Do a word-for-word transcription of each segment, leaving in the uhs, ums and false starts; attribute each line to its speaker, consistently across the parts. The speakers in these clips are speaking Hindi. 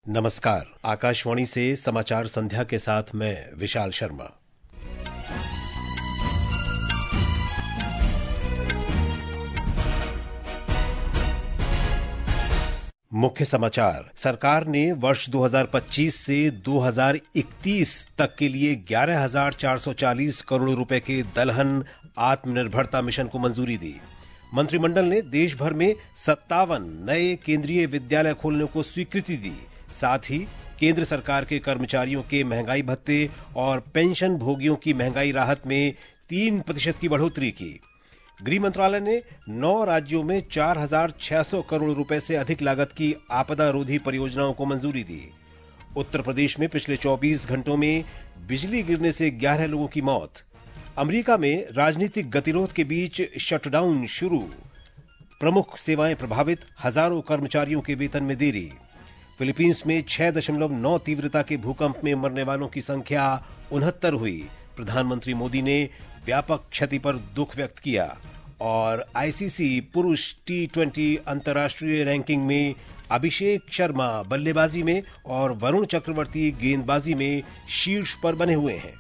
Speaker 1: नमस्कार। आकाशवाणी से समाचार संध्या के साथ मैं विशाल शर्मा। मुख्य समाचार। सरकार ने वर्ष दो हज़ार पच्चीस से दो हज़ार इकतीस तक के लिए ग्यारह हज़ार चार सौ चालीस करोड़ रुपए के दलहन आत्मनिर्भरता मिशन को मंजूरी दी। मंत्रिमंडल ने देश भर में सत्तावन नए केंद्रीय विद्यालय खोलने को स्वीकृति दी। साथ ही केंद्र सरकार के कर्मचारियों के महंगाई भत्ते और पेंशन भोगियों की महंगाई राहत में तीन प्रतिशत की बढ़ोतरी की। गृह मंत्रालय ने नौ राज्यों में चार हज़ार छह सौ करोड़ रुपए से अधिक लागत की आपदा रोधी परियोजनाओं को मंजूरी दी। उत्तर प्रदेश में पिछले चौबीस घंटों में बिजली गिरने से ग्यारह लोगों की मौत। अमेरिका में राजनीतिक गतिरोध के बीच शटडाउन शुरू। प्रमुख सेवाएं प्रभावित, हजारों कर्मचारियों के वेतन में देरी। फिलीपींस में छह दशमलव नौ तीव्रता के भूकंप में मरने वालों की संख्या उनहत्तर हुई। प्रधानमंत्री मोदी ने व्यापक क्षति पर दुख व्यक्त किया। और आईसीसी पुरुष टी ट्वेंटी अंतर्राष्ट्रीय रैंकिंग में अभिषेक शर्मा बल्लेबाजी में और वरुण चक्रवर्ती गेंदबाजी में शीर्ष पर बने हुए हैं।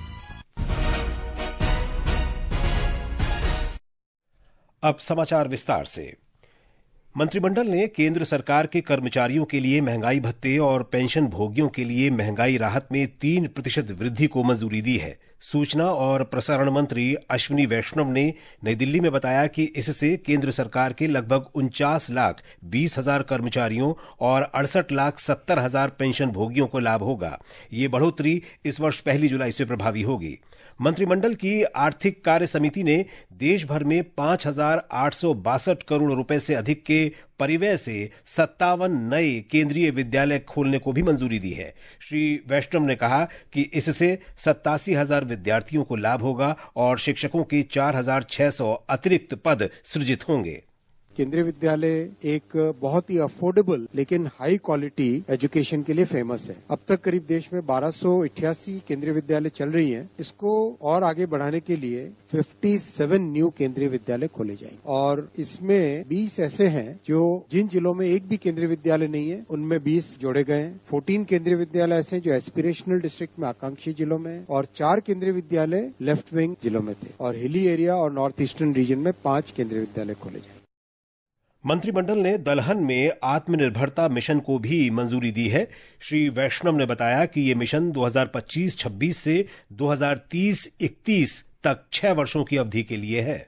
Speaker 1: अब समाचार विस्तार से। मंत्रिमंडल ने केंद्र सरकार के कर्मचारियों के लिए महंगाई भत्ते और पेंशन भोगियों के लिए महंगाई राहत में तीन प्रतिशत वृद्धि को मंजूरी दी है। सूचना और प्रसारण मंत्री अश्विनी वैष्णव ने नई दिल्ली में बताया कि इससे केंद्र सरकार के लगभग उनचास लाख बीस हजार कर्मचारियों और अड़सठ लाख सत्तर हजार पेंशन भोगियों को लाभ होगा। ये बढ़ोतरी इस वर्ष पहली जुलाई से प्रभावी होगी। मंत्रिमंडल की आर्थिक कार्य समिति ने देश भर में पांच हजार आठ सौ बासठ करोड़ रुपए से अधिक के परिव्यय से सत्तावन नए केंद्रीय विद्यालय खोलने को भी मंजूरी दी है। श्री वैष्णव ने कहा कि इससे सत्तासी हजार विद्यार्थियों को लाभ होगा और शिक्षकों के चार हजार छह सौ अतिरिक्त पद सृजित होंगे।
Speaker 2: केंद्रीय विद्यालय एक बहुत ही अफोर्डेबल लेकिन हाई क्वालिटी एजुकेशन के लिए फेमस है। अब तक करीब देश में बारह सौ अट्ठासी केंद्रीय विद्यालय चल रही हैं। इसको और आगे बढ़ाने के लिए सत्तावन न्यू केंद्रीय विद्यालय खोले जाएंगे और इसमें बीस ऐसे हैं जो जिन जिलों में एक भी केंद्रीय विद्यालय नहीं है उनमें बीस जोड़े गए हैं। चौदह केंद्रीय विद्यालय ऐसे जो एस्पिरेशनल डिस्ट्रिक्ट में आकांक्षी जिलों में और चार केंद्रीय विद्यालय लेफ्ट विंग जिलों में थे और हिली एरिया और नॉर्थ ईस्टर्न रीजन में पांच केंद्रीय विद्यालय खोले जाएंगे।
Speaker 1: मंत्रिमंडल ने दलहन में आत्मनिर्भरता मिशन को भी मंजूरी दी है। श्री वैष्णव ने बताया कि ये मिशन दो हज़ार पच्चीस छब्बीस से दो हज़ार तीस इकतीस तक छह वर्षों की अवधि के लिए है।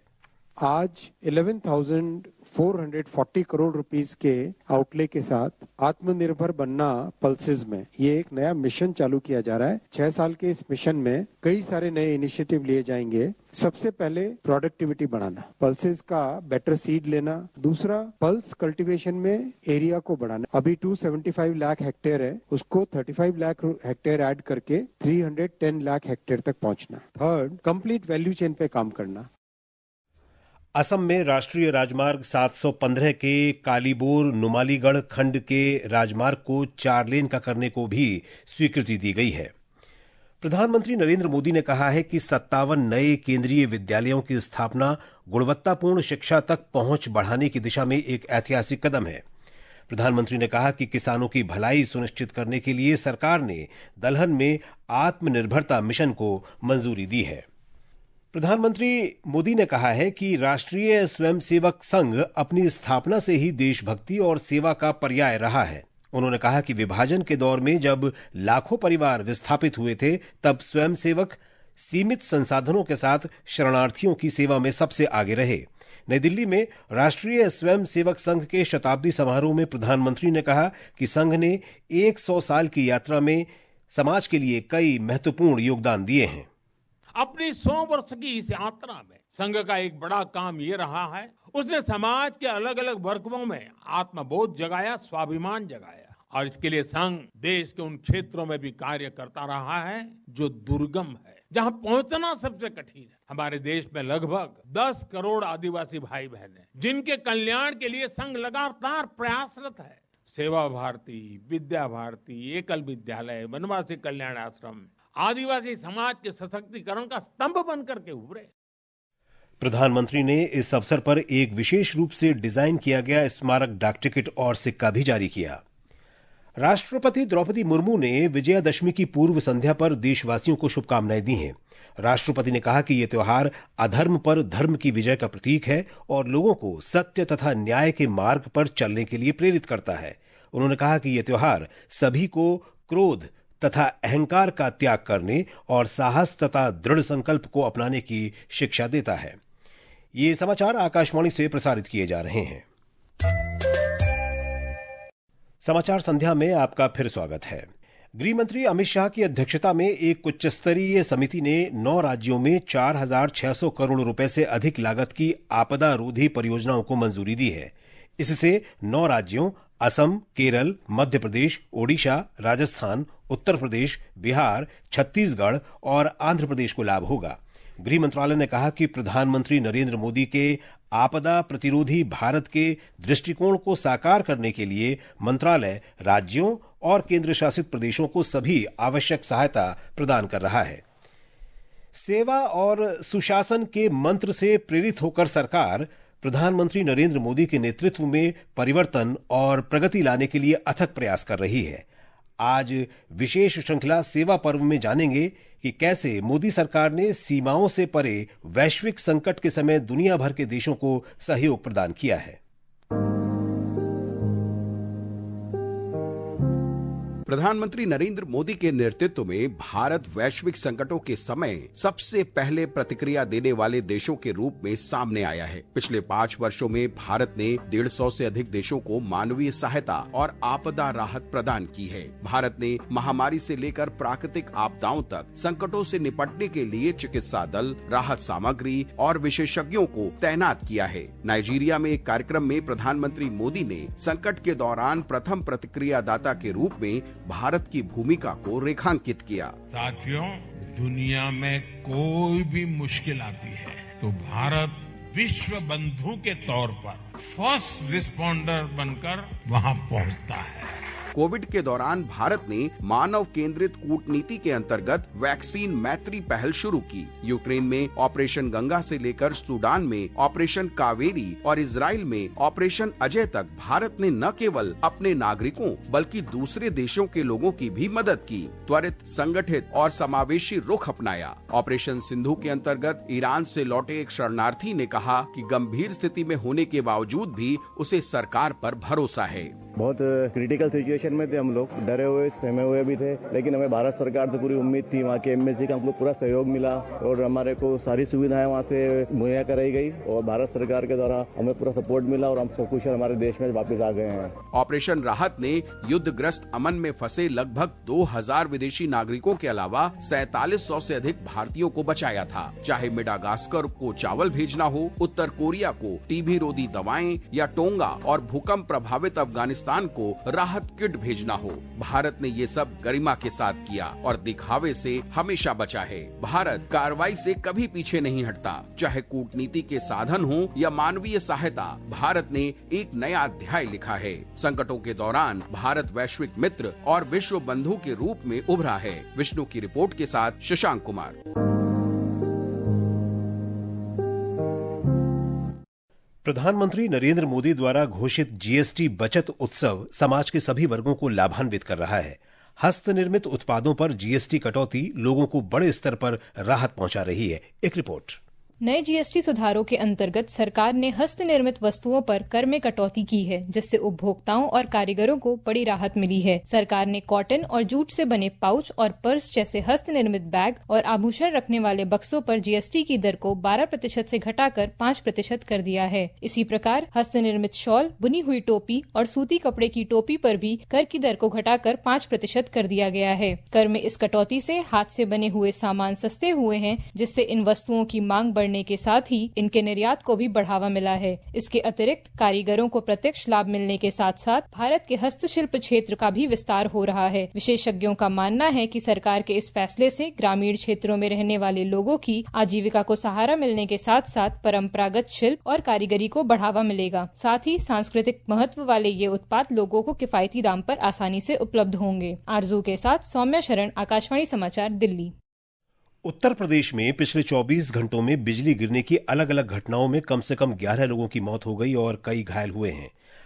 Speaker 2: आज ग्यारह हज़ार चार सौ चालीस करोड़ रुपीस के आउटले के साथ आत्मनिर्भर बनना पल्सेस में ये एक नया मिशन चालू किया जा रहा है। छह साल के इस मिशन में कई सारे नए इनिशिएटिव लिए जाएंगे। सबसे पहले प्रोडक्टिविटी बढ़ाना, पल्सेस का बेटर सीड लेना। दूसरा, पल्स कल्टीवेशन में एरिया को बढ़ाना। अभी दो सौ पचहत्तर लाख हेक्टेयर है, उसको पैंतीस लाख हेक्टेयर ऐड करके तीन सौ दस लाख हेक्टेयर तक पहुंचना। थर्ड, कंप्लीट वैल्यू चेन पे काम करना।
Speaker 1: असम में राष्ट्रीय राजमार्ग सात सौ पंद्रह के कालीबोर नुमालीगढ़ खंड के राजमार्ग को चार लेन का करने को भी स्वीकृति दी गई है। प्रधानमंत्री नरेंद्र मोदी ने कहा है कि सत्तावन नए केंद्रीय विद्यालयों की स्थापना गुणवत्तापूर्ण शिक्षा तक पहुंच बढ़ाने की दिशा में एक ऐतिहासिक कदम है। प्रधानमंत्री ने कहा कि किसानों की भलाई सुनिश्चित करने के लिए सरकार ने दलहन में आत्मनिर्भरता मिशन को मंजूरी दी है। प्रधानमंत्री मोदी ने कहा है कि राष्ट्रीय स्वयंसेवक संघ अपनी स्थापना से ही देशभक्ति और सेवा का पर्याय रहा है। उन्होंने कहा कि विभाजन के दौर में जब लाखों परिवार विस्थापित हुए थे तब स्वयंसेवक सीमित संसाधनों के साथ शरणार्थियों की सेवा में सबसे आगे रहे। नई दिल्ली में राष्ट्रीय स्वयंसेवक संघ के शताब्दी समारोह में प्रधानमंत्री ने कहा कि संघ ने सौ साल की यात्रा में समाज के लिए कई महत्वपूर्ण योगदान दिए हैं।
Speaker 3: अपनी सौ वर्ष की इस यात्रा में संघ का एक बड़ा काम ये रहा है, उसने समाज के अलग अलग वर्गों में आत्मबोध जगाया, स्वाभिमान जगाया और इसके लिए संघ देश के उन क्षेत्रों में भी कार्य करता रहा है जो दुर्गम है, जहां पहुंचना सबसे कठिन है। हमारे देश में लगभग दस करोड़ आदिवासी भाई बहन हैं, जिनके कल्याण के लिए संघ लगातार प्रयासरत है। सेवा भारती, विद्या भारती, एकल विद्यालय, वनवासी कल्याण आश्रम आदिवासी समाज के सशक्तिकरण का स्तंभ बनकर के उभरे।
Speaker 1: प्रधानमंत्री ने इस अवसर पर एक विशेष रूप से डिजाइन किया गया स्मारक डाक टिकट और सिक्का भी जारी किया। राष्ट्रपति द्रौपदी मुर्मू ने विजयादशमी की पूर्व संध्या पर देशवासियों को शुभकामनाएं दी हैं। राष्ट्रपति ने कहा कि यह त्योहार अधर्म पर धर्म की विजय का प्रतीक है और लोगों को सत्य तथा न्याय के मार्ग पर चलने के लिए प्रेरित करता है। उन्होंने कहा कि यह त्योहार सभी को क्रोध तथा अहंकार का त्याग करने और साहस तथा दृढ़ संकल्प को अपनाने की शिक्षा देता है। ये समाचार आकाशवाणी से प्रसारित किए जा रहे हैं। समाचार संध्या में आपका फिर स्वागत है। गृह मंत्री अमित शाह की अध्यक्षता में एक उच्च स्तरीय समिति ने नौ राज्यों में चार हजार छह सौ करोड़ रुपए से अधिक लागत की आपदा रोधी परियोजनाओं को मंजूरी दी है। इससे नौ राज्यों असम, केरल, मध्य प्रदेश, ओडिशा, राजस्थान, उत्तर प्रदेश, बिहार, छत्तीसगढ़ और आंध्र प्रदेश को लाभ होगा। गृह मंत्रालय ने कहा कि प्रधानमंत्री नरेंद्र मोदी के आपदा प्रतिरोधी भारत के दृष्टिकोण को साकार करने के लिए मंत्रालय राज्यों और केंद्र शासित प्रदेशों को सभी आवश्यक सहायता प्रदान कर रहा है। सेवा और सुशासन के मंत्र से प्रेरित होकर सरकार प्रधानमंत्री नरेंद्र मोदी के नेतृत्व में परिवर्तन और प्रगति लाने के लिए अथक प्रयास कर रही है। आज विशेष श्रृंखला सेवा पर्व में जानेंगे कि कैसे मोदी सरकार ने सीमाओं से परे वैश्विक संकट के समय दुनिया भर के देशों को सहयोग प्रदान किया है।
Speaker 4: प्रधानमंत्री नरेंद्र मोदी के नेतृत्व में भारत वैश्विक संकटों के समय सबसे पहले प्रतिक्रिया देने वाले देशों के रूप में सामने आया है। पिछले पाँच वर्षों में भारत ने डेढ़ सौ से अधिक देशों को मानवीय सहायता और आपदा राहत प्रदान की है। भारत ने महामारी से लेकर प्राकृतिक आपदाओं तक संकटों से निपटने के लिए चिकित्सा दल, राहत सामग्री और विशेषज्ञों को तैनात किया है। नाइजीरिया में एक कार्यक्रम में प्रधानमंत्री मोदी ने संकट के दौरान प्रथम प्रतिक्रियादाता के रूप में भारत की भूमिका को रेखांकित किया।
Speaker 5: साथियों, दुनिया में कोई भी मुश्किल आती है तो भारत विश्व बंधु के तौर पर फर्स्ट रिस्पॉन्डर बनकर वहां पहुंचता है।
Speaker 4: कोविड के दौरान भारत ने मानव केंद्रित कूटनीति के अंतर्गत वैक्सीन मैत्री पहल शुरू की। यूक्रेन में ऑपरेशन गंगा से लेकर सूडान में ऑपरेशन कावेरी और इजराइल में ऑपरेशन अजय तक भारत ने न केवल अपने नागरिकों बल्कि दूसरे देशों के लोगों की भी मदद की। त्वरित, संगठित और समावेशी रुख अपनाया। ऑपरेशन सिंधु के अंतर्गत ईरान से लौटे एक शरणार्थी ने कहा कि गंभीर स्थिति में होने के बावजूद भी उसे सरकार पर भरोसा है।
Speaker 6: बहुत क्रिटिकल सिचुएशन में थे हम लोग, डरे हुए सहमे हुए भी थे, लेकिन हमें भारत सरकार से पूरी उम्मीद थी। वहाँ के एम्बेसी का हमको पूरा सहयोग मिला और हमारे को सारी सुविधाएं वहाँ से मुहैया कराई गई और भारत सरकार के द्वारा हमें पूरा सपोर्ट मिला और हम सकुशल हमारे देश में वापस आ गए हैं।
Speaker 4: ऑपरेशन राहत ने युद्धग्रस्त अमन में फंसे लगभग दो हजार विदेशी नागरिकों के अलावा सैतालीस सौ से अधिक भारतीयों को बचाया था। चाहे मेडागास्कर को चावल भेजना हो, उत्तर कोरिया को टीबी रोधी दवाएं या टोंगा और भूकंप प्रभावित अफगानिस्तान को राहत किट भेजना हो, भारत ने ये सब गरिमा के साथ किया और दिखावे से हमेशा बचा है। भारत कार्रवाई से कभी पीछे नहीं हटता। चाहे कूटनीति के साधन हो या मानवीय सहायता, भारत ने एक नया अध्याय लिखा है। संकटों के दौरान भारत वैश्विक मित्र और विश्व बंधु के रूप में उभरा है। विष्णु की रिपोर्ट के साथ शशांक कुमार।
Speaker 1: प्रधानमंत्री नरेंद्र मोदी द्वारा घोषित जीएसटी बचत उत्सव समाज के सभी वर्गों को लाभान्वित कर रहा है। हस्तनिर्मित उत्पादों पर जीएसटी कटौती लोगों को बड़े स्तर पर राहत पहुंचा रही है। एक रिपोर्ट।
Speaker 7: नए जीएसटी सुधारों के अंतर्गत सरकार ने हस्तनिर्मित वस्तुओं पर कर में कटौती की है, जिससे उपभोक्ताओं और कारीगरों को बड़ी राहत मिली है। सरकार ने कॉटन और जूट से बने पाउच और पर्स जैसे हस्तनिर्मित बैग और आभूषण रखने वाले बक्सों पर जीएसटी की दर को बारह प्रतिशत से घटाकर पाँच प्रतिशत कर दिया है। इसी प्रकार हस्तनिर्मित शॉल, बुनी हुई टोपी और सूती कपड़े की टोपी पर भी कर की दर को घटाकर पाँच प्रतिशत कर दिया गया है। कर में इस कटौती से हाथ से बने हुए सामान सस्ते हुए हैं, जिससे इन वस्तुओं की मांग बढ़ के साथ ही इनके निर्यात को भी बढ़ावा मिला है। इसके अतिरिक्त कारीगरों को प्रत्यक्ष लाभ मिलने के साथ साथ भारत के हस्तशिल्प क्षेत्र का भी विस्तार हो रहा है। विशेषज्ञों का मानना है कि सरकार के इस फैसले से ग्रामीण क्षेत्रों में रहने वाले लोगों की आजीविका को सहारा मिलने के साथ साथ परंपरागत शिल्प और कारीगरी को बढ़ावा मिलेगा। साथ ही सांस्कृतिक महत्व वाले ये उत्पाद लोगों को किफायती दाम पर आसानी से उपलब्ध होंगे। आरजू के साथ सौम्या शरण, आकाशवाणी समाचार, दिल्ली।
Speaker 1: उत्तर प्रदेश में पिछले चौबीस घंटों में बिजली गिरने की अलग अलग घटनाओं में कम से कम ग्यारह लोगों की मौत हो गई और कई घायल हुए हैं।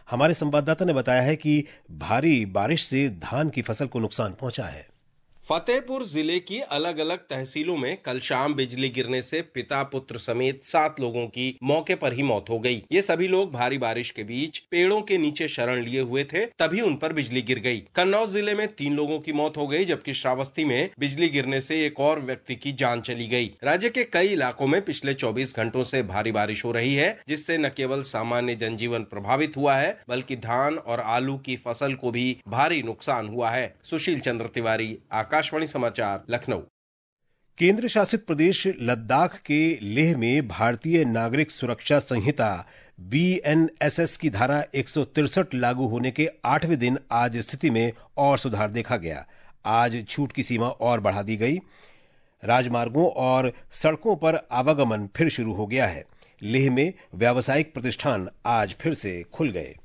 Speaker 1: हमारे संवाददाता ने बताया है कि भारी बारिश से धान की फसल को नुकसान पहुंचा है।
Speaker 8: फतेहपुर जिले की अलग अलग तहसीलों में कल शाम बिजली गिरने से पिता पुत्र समेत सात लोगों की मौके पर ही मौत हो गई। ये सभी लोग भारी बारिश के बीच पेड़ों के नीचे शरण लिए हुए थे, तभी उन पर बिजली गिर गई। कन्नौज जिले में तीन लोगों की मौत हो गई, जबकि श्रावस्ती में बिजली गिरने से एक और व्यक्ति की जान चली गई। राज्य के कई इलाकों में पिछले चौबीस घंटों से भारी बारिश हो रही है, जिससे न केवल सामान्य जनजीवन प्रभावित हुआ है, बल्कि धान और आलू की फसल को भी भारी नुकसान हुआ है। सुशील चंद्र तिवारी, आकाशवाणी समाचार, लखनऊ।
Speaker 1: केंद्र शासित प्रदेश लद्दाख के लेह में Bharatiya Nagarik Suraksha Sanhita B N S S की धारा एक सौ तिरसठ लागू होने के आठवें दिन आज स्थिति में और सुधार देखा गया। आज छूट की सीमा और बढ़ा दी गई। राजमार्गों और सड़कों पर आवागमन फिर शुरू हो गया है। लेह में व्यावसायिक प्रतिष्ठान आज फिर से खुल गए।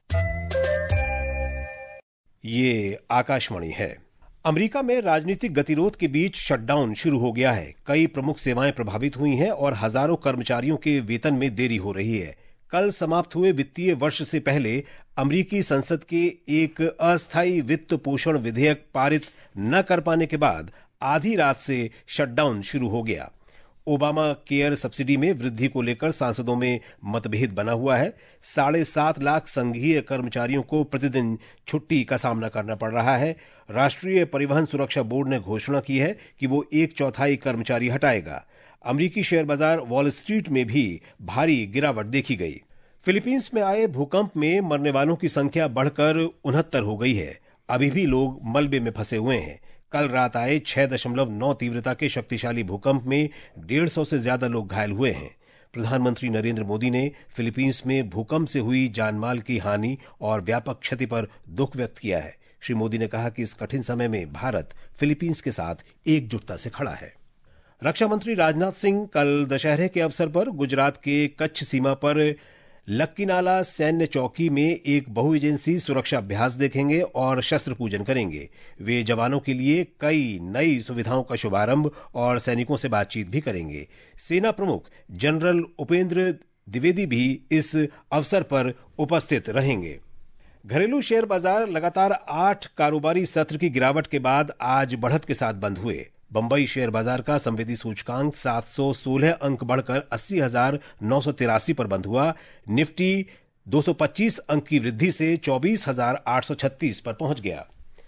Speaker 1: ये आकाशवाणी है। अमेरिका में राजनीतिक गतिरोध के बीच शटडाउन शुरू हो गया है। कई प्रमुख सेवाएं प्रभावित हुई हैं और हजारों कर्मचारियों के वेतन में देरी हो रही है। कल समाप्त हुए वित्तीय वर्ष से पहले अमेरिकी संसद के एक अस्थायी वित्त पोषण विधेयक पारित न कर पाने के बाद आधी रात से शटडाउन शुरू हो गया। ओबामा केयर सब्सिडी में वृद्धि को लेकर सांसदों में मतभेद बना हुआ है। साढ़े सात लाख संघीय कर्मचारियों को प्रतिदिन छुट्टी का सामना करना पड़ रहा है। राष्ट्रीय परिवहन सुरक्षा बोर्ड ने घोषणा की है कि वो एक चौथाई कर्मचारी हटाएगा। अमेरिकी शेयर बाजार वॉल स्ट्रीट में भी भारी गिरावट देखी गई। फिलीपींस में आए भूकंप में मरने वालों की संख्या बढ़कर उनहत्तर हो गई है। अभी भी लोग मलबे में फंसे हुए हैं। कल रात आए छह दशमलव नौ तीव्रता के शक्तिशाली भूकंप में डेढ़ सौ से ज्यादा लोग घायल हुए हैं। प्रधानमंत्री नरेंद्र मोदी ने फिलीपींस में भूकंप से हुई जानमाल की हानि और व्यापक क्षति पर दुख व्यक्त किया है। श्री मोदी ने कहा कि इस कठिन समय में भारत फिलीपींस के साथ एकजुटता से खड़ा है। रक्षा मंत्री राजनाथ सिंह कल दशहरे के अवसर पर गुजरात के कच्छ सीमा पर लक्कीनाला सैन्य चौकी में एक बहु एजेंसी सुरक्षा अभ्यास देखेंगे और शस्त्र पूजन करेंगे। वे जवानों के लिए कई नई सुविधाओं का शुभारंभ और सैनिकों से बातचीत भी करेंगे। सेना प्रमुख जनरल उपेंद्र द्विवेदी भी इस अवसर पर उपस्थित रहेंगे। घरेलू शेयर बाजार लगातार आठ कारोबारी सत्र की गिरावट के बाद आज बढ़त के साथ बंद हुए। बंबई शेयर बाजार का संवेदी सूचकांक सात सौ सोलह अंक बढ़कर अस्सी हजार नौ सौ तिरासी पर बंद हुआ। निफ्टी दो सौ पच्चीस अंक की वृद्धि से चौबीस हजार आठ सौ छत्तीस पर पहुंच गया।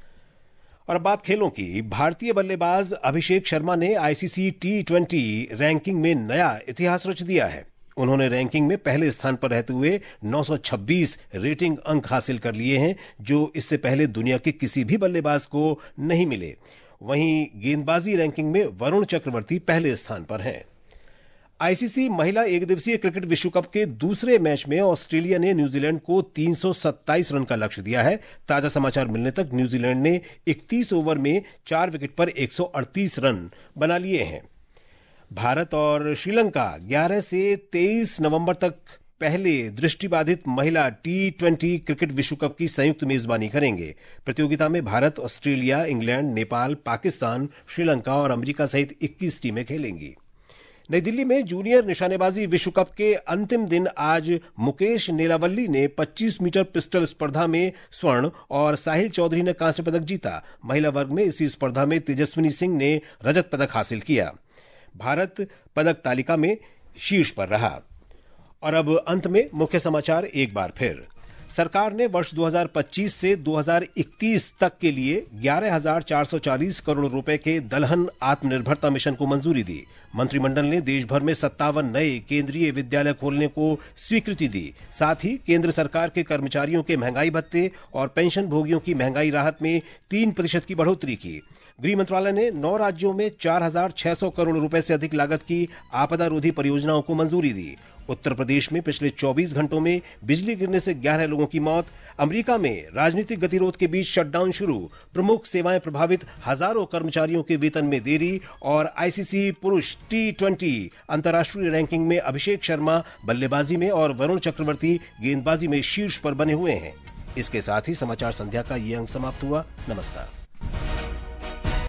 Speaker 1: और अब बात खेलों की। भारतीय बल्लेबाज अभिषेक शर्मा ने आईसीसी टी ट्वेंटी रैंकिंग में नया इतिहास रच दिया है। उन्होंने रैंकिंग में पहले स्थान पर रहते हुए नौ सौ छब्बीस रेटिंग अंक हासिल कर लिए हैं, जो इससे पहले दुनिया के किसी भी बल्लेबाज को नहीं मिले। वहीं गेंदबाजी रैंकिंग में वरुण चक्रवर्ती पहले स्थान पर हैं। आईसीसी महिला एकदिवसीय क्रिकेट विश्व कप के दूसरे मैच में ऑस्ट्रेलिया ने न्यूजीलैंड को तीन सौ सत्ताईस रन का लक्ष्य दिया है। ताजा समाचार मिलने तक न्यूजीलैंड ने इकतीस ओवर में चार विकेट पर एक सौ अड़तीस रन बना लिए हैं। भारत और श्रीलंका ग्यारह से तेईस नवंबर तक पहले दृष्टिबाधित महिला टी ट्वेंटी क्रिकेट विश्व कप की संयुक्त मेजबानी करेंगे। प्रतियोगिता में भारत, ऑस्ट्रेलिया, इंग्लैंड, नेपाल, पाकिस्तान, श्रीलंका और अमेरिका सहित इक्कीस टीमें खेलेंगी। नई दिल्ली में जूनियर निशानेबाजी विश्व कप के अंतिम दिन आज मुकेश नेलावल्ली ने पच्चीस मीटर पिस्टल स्पर्धा में स्वर्ण और साहिल चौधरी ने कांस्य पदक जीता। महिला वर्ग में इसी स्पर्धा में तेजस्विनी सिंह ने रजत पदक हासिल किया। भारत पदक तालिका में शीर्ष पर रहा। और अब अंत में मुख्य समाचार एक बार फिर। सरकार ने वर्ष दो हज़ार पच्चीस से दो हज़ार इकतीस तक के लिए ग्यारह हजार चार सौ चालीस करोड़ रुपए के दलहन आत्मनिर्भरता मिशन को मंजूरी दी। मंत्रिमंडल ने देश भर में सत्तावन नए केंद्रीय विद्यालय खोलने को स्वीकृति दी। साथ ही केंद्र सरकार के कर्मचारियों के महंगाई भत्ते और पेंशन भोगियों की महंगाई राहत में तीन प्रतिशत की बढ़ोतरी की। गृह मंत्रालय ने नौ राज्यों में चार हजार छह सौ करोड़ रुपए से अधिक लागत की आपदा रोधी परियोजनाओं को मंजूरी दी। उत्तर प्रदेश में पिछले चौबीस घंटों में बिजली गिरने से ग्यारह लोगों की मौत। अमेरिका में राजनीतिक गतिरोध के बीच शटडाउन शुरू। प्रमुख सेवाएं प्रभावित, हजारों कर्मचारियों के वेतन में देरी। और आईसीसी पुरुष टी ट्वेंटी अंतर्राष्ट्रीय रैंकिंग में अभिषेक शर्मा बल्लेबाजी में और वरुण चक्रवर्ती गेंदबाजी में शीर्ष पर बने हुए हैं। इसके साथ ही समाचार संध्या का ये अंक समाप्त हुआ। नमस्कार।